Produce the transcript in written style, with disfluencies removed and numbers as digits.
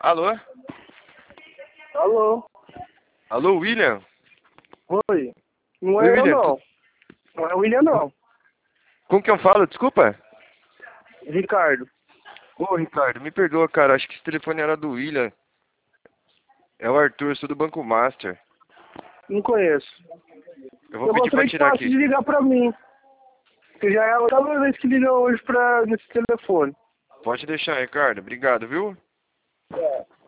Alô? Alô? Alô, William? Oi. Não Oi, é eu, William. não. Não é o William, não. Com quem eu falo? Desculpa. Ricardo. Ô, Ricardo, me perdoa, cara. Acho que esse telefone era do William. É o Arthur, eu sou do Banco Master. Não conheço. Eu vou Eu pedir pra gostaria que tirar parasse aqui. de ligar pra mim. Que já é a outra vez que liga hoje nesse telefone. Pode deixar, Ricardo. Obrigado, viu? É.